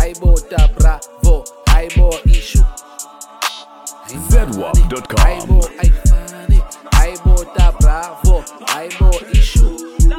Aibo ta bravo, Aibo issue. ZWAP.com. Aibo I funny, Aibo ta bravo, Aibo issue.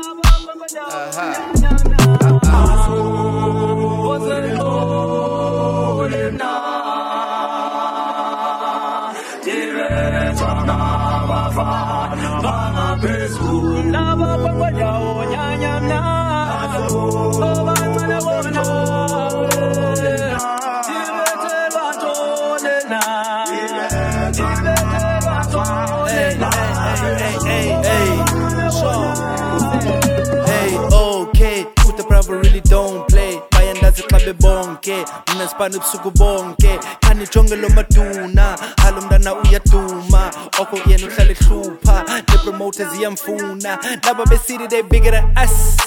Hey, okay, Uta Bravo really don't play. Bayandazi xabe bonke, mina sipana ubusuku bonke. Khani jonge lo maduna, halo mntana uyaduma. Oko yena uhlala ehlupha, the promoters iyamfuna. Laba besidi they bigger than us.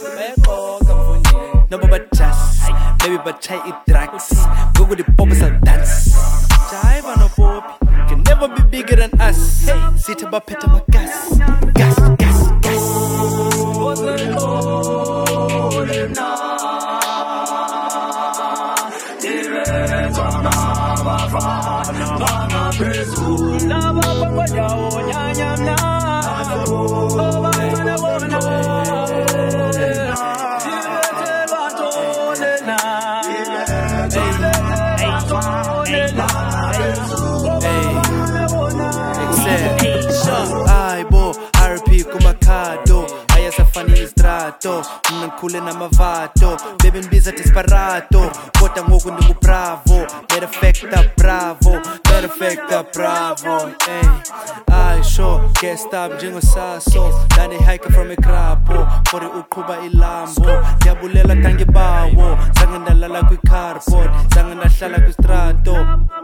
No but just, maybe but try it drugs. Go with the poppers and dance. Jive no pop, can never be bigger than us. Hey, sit about peta my gas, gas, gas, gas. Aibo, RP kumakado. Ayasafani istrato, mina ngikhule namavato. Baby ngibiza desperado, kodwa ngoku ndingu bravo. Better factor bravo, better factor bravo. Hey, I sure guessed up njengo saso. Dani hike from ekrapo, for uqhuba ilambo. Ndiyabulela kangibawo, zange ndalala kwi-carport, zange ndahlala kwistrato.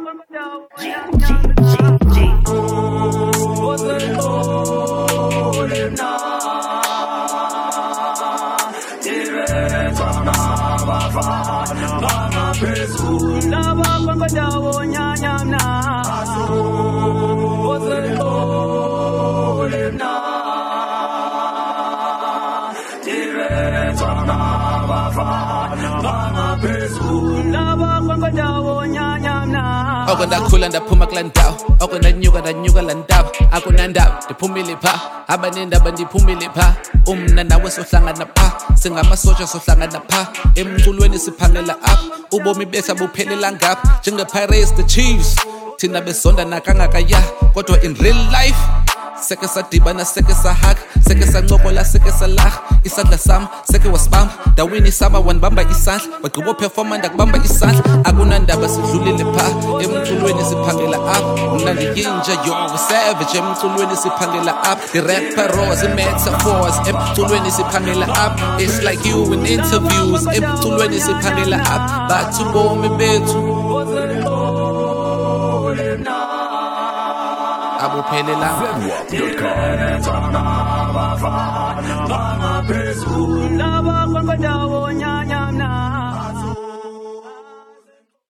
Oko ndakhula ndaphuma kula ndawo, oko ndanyuka la ndawo. Akunandaba ndiphumile pha, abanendaba ndiphumile pha. Umna nawe sohlangana pha, singamasotsha sohlangana pha. Emculweni siphangela apha, ubomi bethu buphelela ngapha. Njenge-Pirates the Chiefs, thina besonda nakangakaya. Kodwa in real life seke sadibana, seke sahaka, seke sancokola, seke salaha. Isandla sami seke wasibamba, dawini sama wanibamba isandla. Wagqiba uperforma ndakubamba isandla. Akunandaba sidlulile pha, emculweni siphangela apha. Mna ndiyinja yo savage, emculweni siphangela apha. The rapperos, metaphors, emculweni siphangela apha. It's like you in interviews, emculweni siphangela apha. Bathu bomi bethu abuphelela. ZWAP.com.